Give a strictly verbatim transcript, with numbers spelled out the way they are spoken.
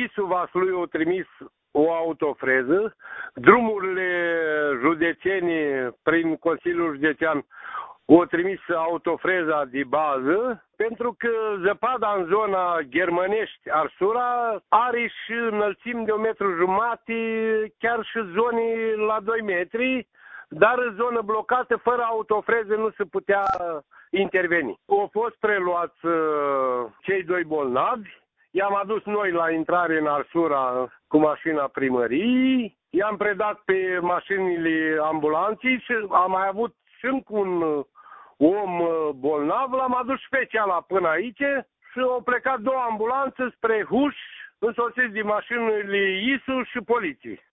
ISU Vaslui au trimis o autofreză, drumurile județene prin Consiliul Județean au trimis autofreza de bază, pentru că zăpada în zona Germănești-Arsura are și înălțimi de un metru jumate, chiar și zone la doi metri, dar în zonă blocată, fără autofreză, nu se putea interveni. Au fost preluați uh, cei doi bolnavi, i-am adus noi la intrare în Arsura cu mașina primăriei, i-am predat pe mașinile ambulanței și am mai avut și încă un om bolnav, l-am adus special până aici și au plecat două ambulanțe spre Huș, însoțiți de mașinile ISU și poliției.